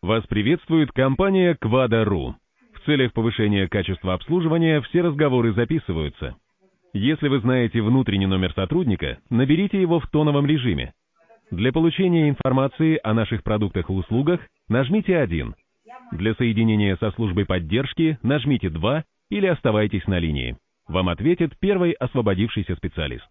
Вас приветствует компания Quada.ru. В целях повышения качества обслуживания все разговоры записываются. Если вы знаете внутренний номер сотрудника, наберите его в тоновом режиме. Для получения информации о наших продуктах и услугах нажмите 1. Для соединения со службой поддержки нажмите 2 или оставайтесь на линии. Вам ответит первый освободившийся специалист.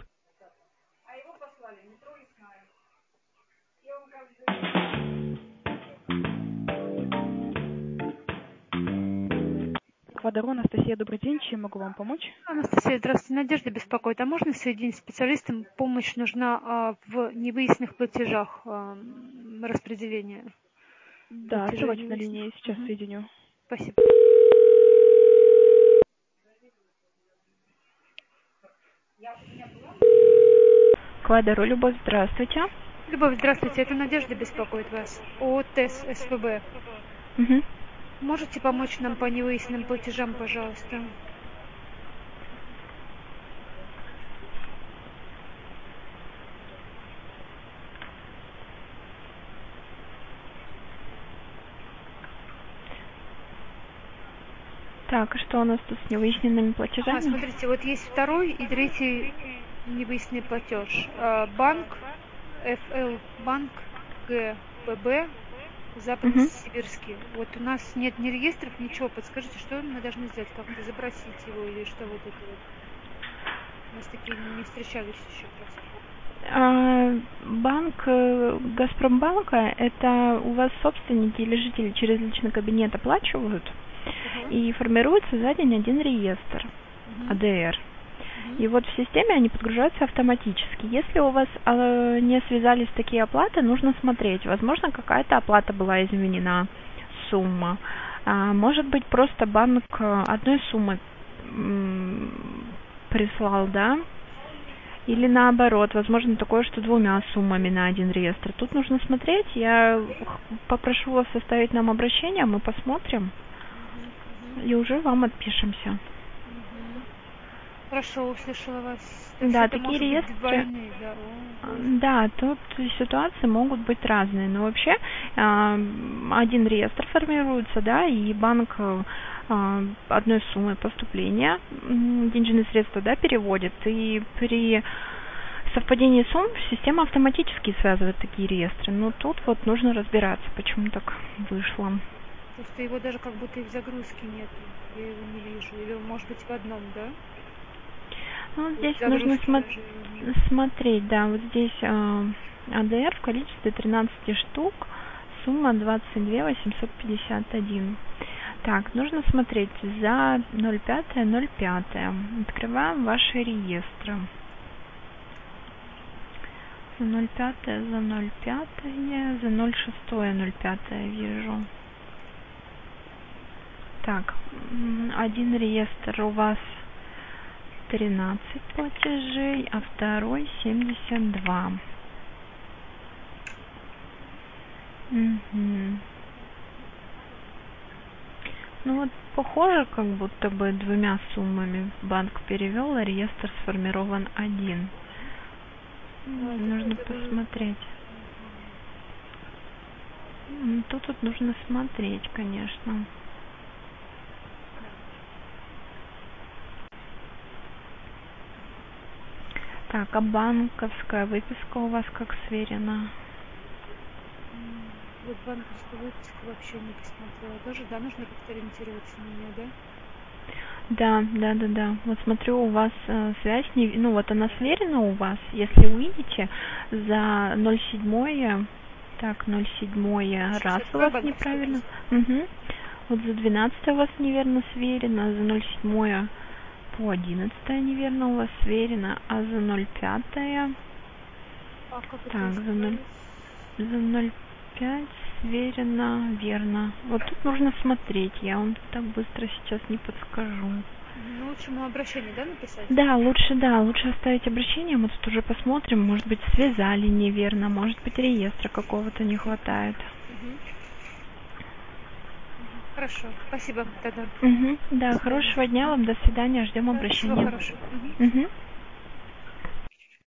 Quada.ru, Анастасия, добрый день. Чем могу вам помочь? Анастасия, здравствуйте. Надежда беспокоит. А можно соединить с специалистом? Помощь нужна в невыясненных платежах распределения. Да, оставайтесь на линии, я сейчас соединю. Спасибо. Quada.ru, Любовь, здравствуйте. Любовь, здравствуйте. Это Надежда беспокоит вас. ОТЭС СВБ. Угу. Можете помочь нам по невыясненным платежам, пожалуйста? Так, и что у нас тут с невыясненными платежами? Смотрите, вот есть второй и третий невыясненный платеж. Банк ФЛ, банк ГПБ, Западно-Сибирский. Вот у нас нет ни реестров, ничего. Подскажите, что мы должны сделать? Как-то забросить его или что вот это вот? У нас такие не встречались еще просто. Банк Газпромбанка, это у вас собственники или жители через личный кабинет оплачивают и формируется за день один реестр, АДР. И вот в системе они подгружаются автоматически. Если у вас не связались такие оплаты, нужно смотреть. Возможно, какая-то оплата была изменена, сумма. Может быть, просто банк одной суммы прислал, да? Или наоборот, возможно такое, что двумя суммами на один реестр. Тут нужно смотреть. Я попрошу вас составить нам обращение, мы посмотрим и уже вам отпишемся. Хорошо, услышала вас. Да, такие реестры. Да, тут ситуации могут быть разные, но вообще один реестр формируется, да, и банк одной суммой поступления денежные средства, да, переводит, и при совпадении сумм система автоматически связывает такие реестры. Но тут вот нужно разбираться, почему так вышло. Просто его даже как будто и в загрузке нет, я его не вижу, или может быть в одном, да? Ну, здесь нужно смотреть, да, вот здесь АДР в количестве 13 штук, сумма 22 851. Так, нужно смотреть за 05.05. Открываем ваши реестры. За 05, за 05, за 06.05 вижу. Так, один реестр у вас 13 платежей, а второй 72. Ну вот похоже, как будто бы двумя суммами банк перевел, а реестр сформирован один. Нужно посмотреть. Тут нужно смотреть, конечно. Так, а банковская выписка у вас как сверена? Вот банковскую выписку вообще не посмотрела. Тоже, да, нужно как-то ориентироваться на нее, да? Да. Вот смотрю, у вас связь, ну вот она сверена у вас. Если увидите, за 0,7, так, 0,7 раз у вас неправильно. Вот за 12 у вас неверно сверено, за 0,7 по 11 неверно у вас сверено, а за 0,5... Так, за 0,5 сверено верно. Вот тут нужно смотреть, я вам так быстро сейчас не подскажу. Ну, лучше ему обращение, да, написать? Да, лучше оставить обращение, мы тут уже посмотрим, может быть, связали неверно, может быть, реестра какого-то не хватает. Хорошо, спасибо тогда. Да, хорошего дня вам, до свидания, ждем обращения. Всего хорошего.